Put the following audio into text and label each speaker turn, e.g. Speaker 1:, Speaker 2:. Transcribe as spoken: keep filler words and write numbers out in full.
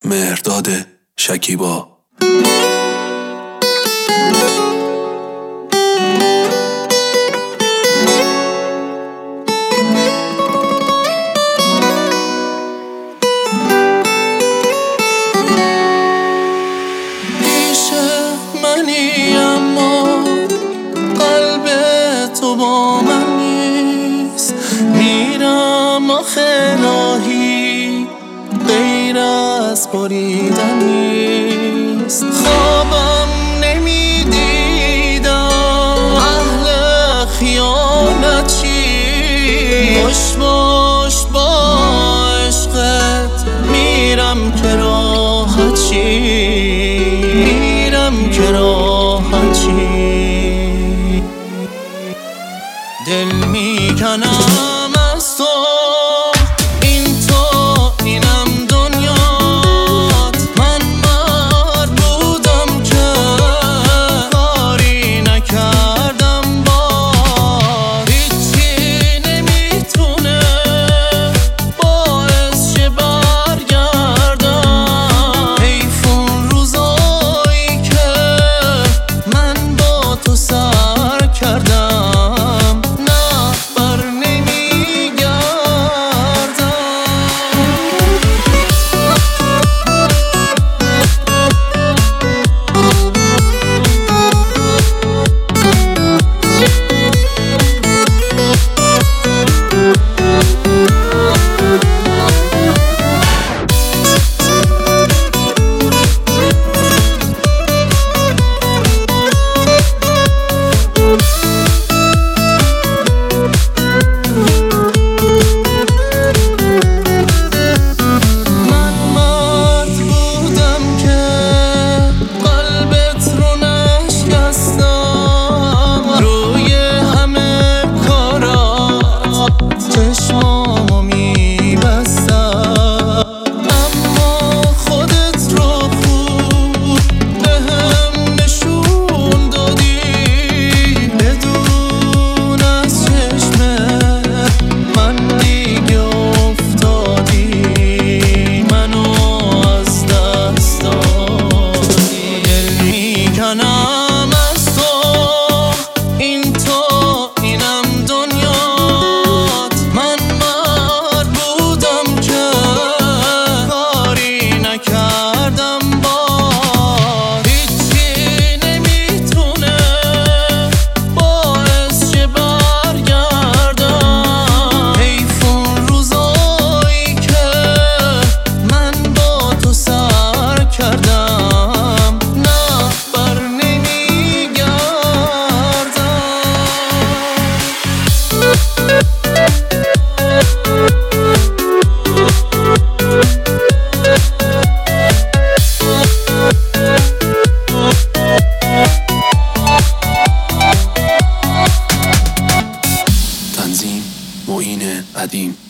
Speaker 1: مهرداد شکیبا.
Speaker 2: پیش منی اما قلب تو با من نیست، میرم آخه راهی غیر از بریدن نیست. خوابم نمیدیدم اهل خیانت چی، باش باش با عشقت میرم که راحت چی، میرم که راحت چی. دل میکنم از تو، این تو اینم دنیات. من مرد بودم که کاری نکردم، باز هیچی نمیتونه باعث شه برگردم. حیفون روزایی که من با تو سر کردم، نه بر نمیگردم. چشمامو میبستم اما خودت رو خوب بهم نشون دادی. بدون از چشم من دیگه افتادی، منو از دست دادی. دل میکنم از تو، این تو اینم دنیا. کردم باز هیچی نمیتونه باعث شه برگردم. حیفون روزایی که من با تو سر کردم، نه بر
Speaker 1: تنظیم معین قدیم.